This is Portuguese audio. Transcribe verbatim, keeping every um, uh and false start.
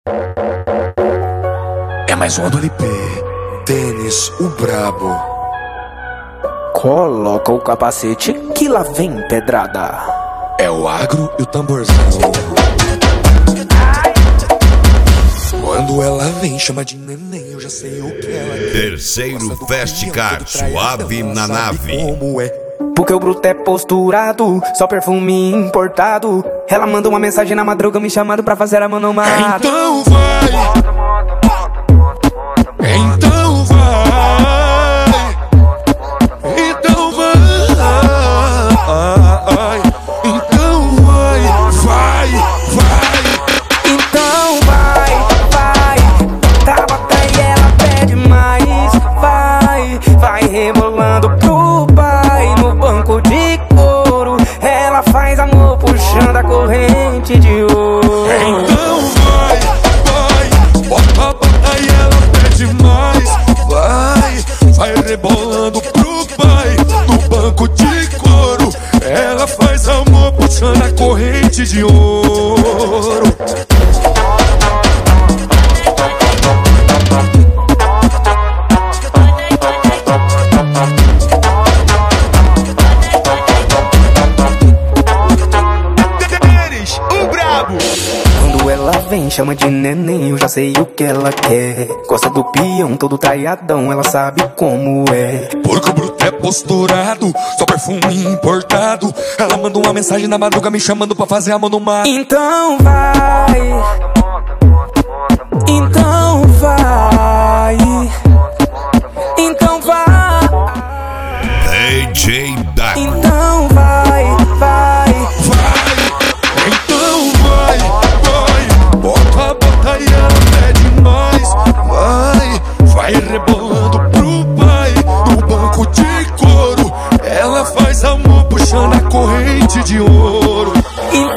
É mais uma do L P, Denis, o brabo. Coloca o capacete que lá vem pedrada. É o agro e o tamborzão. Quando ela vem, chama de neném, eu já sei o que ela quer. Terceiro Festcar, suave na nave. Como é? Porque o bruto é posturado, só perfume importado. Ela manda uma mensagem na madruga me chamando pra fazer a manomada. Então vai, então vai, então vai, então vai, vai, vai. Então vai, vai, tá bota e ela pede mais. Vai, vai rebolando pro pai no banco de couro. Ela faz amor puxando a corrente de ouro. Então vai, vai, bota, bota e ela pede mais. Vai, vai rebolando pro pai no banco de couro. Ela faz amor puxando a corrente de ouro. Quando ela vem, chama de neném, eu já sei o que ela quer. Gosta do peão, todo traiadão, ela sabe como é. Porque o bruto é posturado, só perfume importado. Ela manda uma mensagem na madruga me chamando pra fazer amor no mar. Então vai, então vai, então vai, D J Daco. então vai, vai, Vai, então vai, vai, bota, bota e ela pede mais. Vai, vai rebolando pro pai no banco de couro. Ela faz amor puxando a corrente de ouro. então